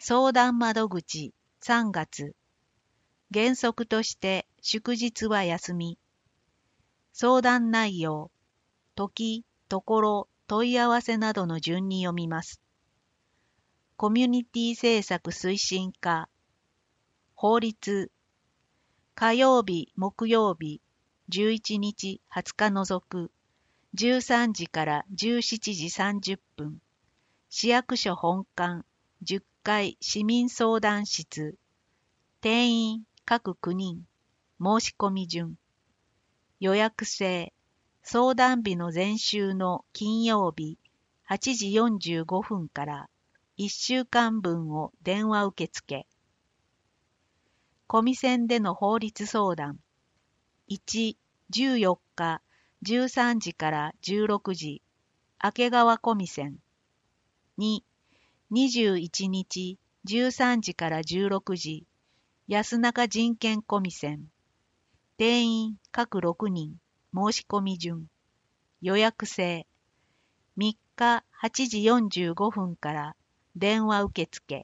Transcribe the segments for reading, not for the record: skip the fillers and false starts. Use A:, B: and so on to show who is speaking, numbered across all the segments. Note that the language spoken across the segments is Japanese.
A: 相談窓口3月。原則として祝日は休み。相談内容、時、ところ、問い合わせなどの順に読みます。コミュニティ政策推進課、法律、火曜日、木曜日、11日、20日除く、13時から17時30分、市役所本館、10階市民相談室、定員各9人、申し込み順、予約制、相談日の前週の金曜日8時45分から1週間分を電話受付。コミセンでの法律相談。1、14日13時から16時、明川コミセン。2、21日13時から16時、安中人権コミセン。定員各6人、申し込み順。予約制。3日8時45分から電話受付。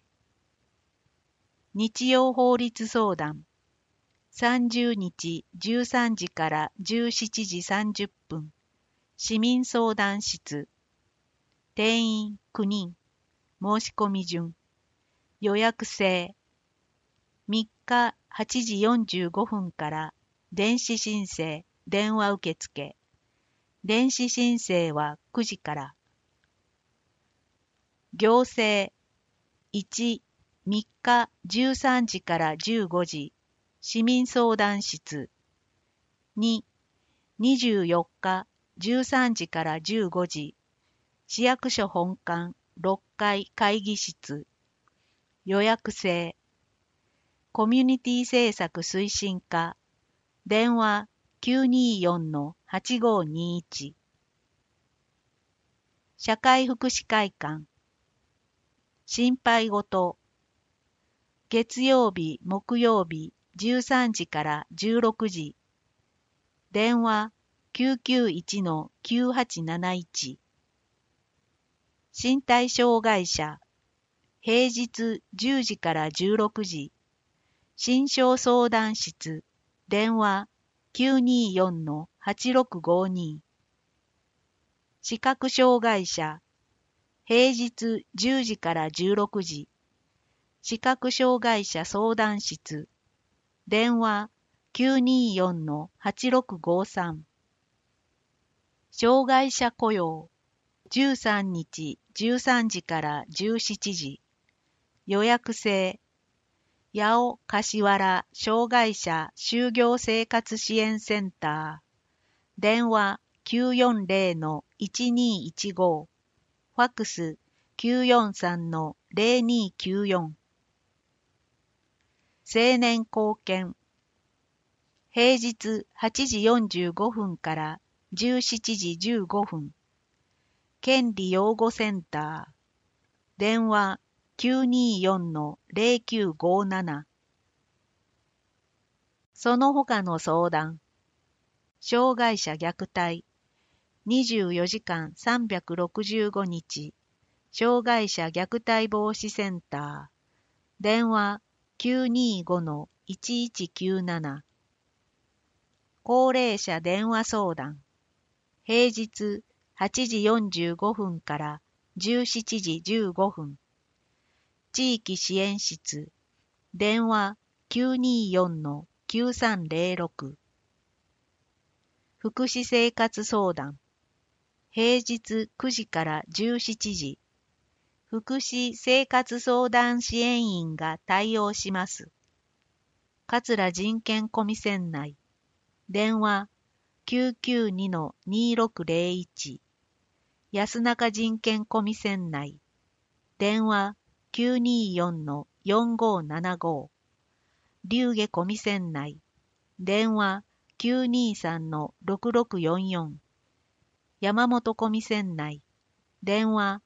A: 日曜法律相談。30日13時から17時30分、市民相談室。定員9人、申し込み順。予約制。3日8時45分から電子申請、電話受付。電子申請は9時から。行政。1、3日13時から15時、市民相談室。2、24日13時から15時、市役所本館6階会議室。予約制。コミュニティ政策推進課。電話 924-8521。社会福祉会館。心配事。月曜日、木曜日、13時から16時。電話 991-9871。身体障害者。平日10時から16時。心症相談室。電話 924-8652。視覚障害者。平日10時から16時。視覚障害者相談室。電話 924-8653。障害者雇用。13日13時から17時。予約制。八尾柏原障害者就業生活支援センター。電話 940-1215。ファックス 943-0294。青年貢献。平日8時45分から17時15分。権利擁護センター。電話 924-0957。その他の相談。障害者虐待。24時間365日。障害者虐待防止センター。電話 925-1197。高齢者電話相談。平日8時45分から17時15分。地域支援室。電話 924-9306。福祉生活相談。平日9時から17時。福祉生活相談支援員が対応します。桂人権コミセン内。電話 992-2601。安中人権コミセン内。電話 924-4575。龍下コミセン内。電話 923-6644。山本コミセン内。電話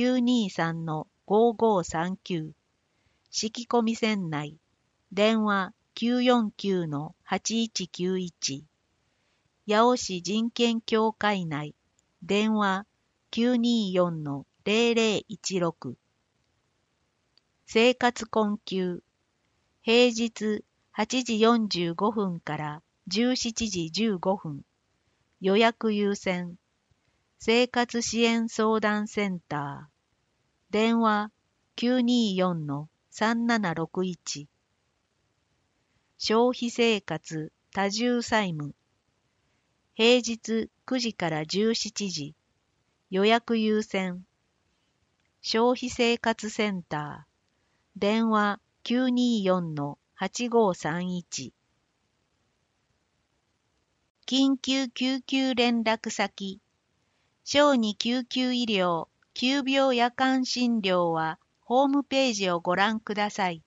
A: 923-5539。四季コミセン内。電話 949-8191。八尾市人権協会内。電話 924-0016。 生活困窮。平日8時45分から17時15分。予約優先。生活支援相談センター。電話 924-3761。消費生活多重債務。平日9時から17時。予約優先。消費生活センター。電話 924-8531。緊急救急連絡先。小児救急医療、急病夜間診療はホームページをご覧ください。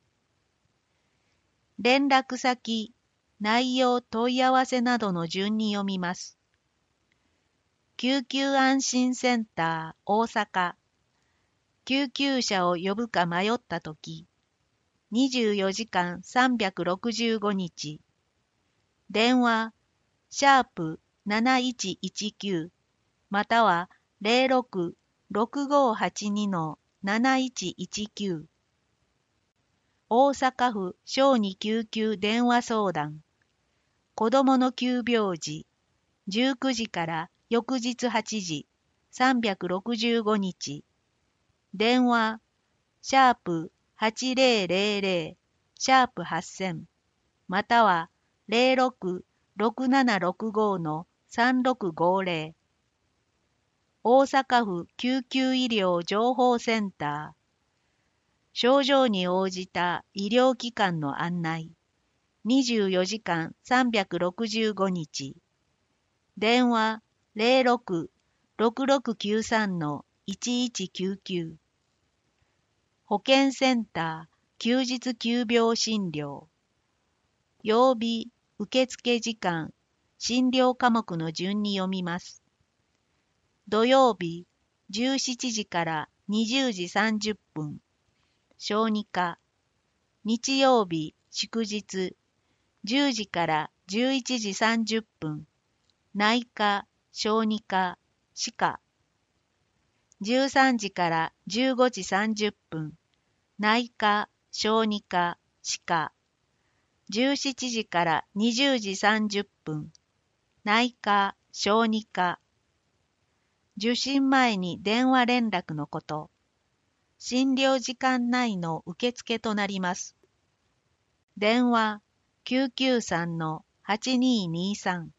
A: 連絡先、内容問い合わせなどの順に読みます。救急安心センター大阪。救急車を呼ぶか迷ったとき、24時間365日。電話、#7119 または 06-6582-7119。大阪府小児救急電話相談。子どもの急病時、19時から翌日8時、365日。電話、#8000、#8000、または06-6765-3650。大阪府救急医療情報センター。症状に応じた医療機関の案内。24時間365日。電話06-6693-1199。保健センター休日急病診療。曜日、受付時間、診療科目の順に読みます。土曜日、17時から20時30分。小児科。日曜日、祝日、10時から11時30分。内科、小児科、歯科。13時から15時30分。内科、小児科、歯科。17時から20時30分。内科、小児科。受診前に電話連絡のこと。診療時間内の受付となります。電話 993-8223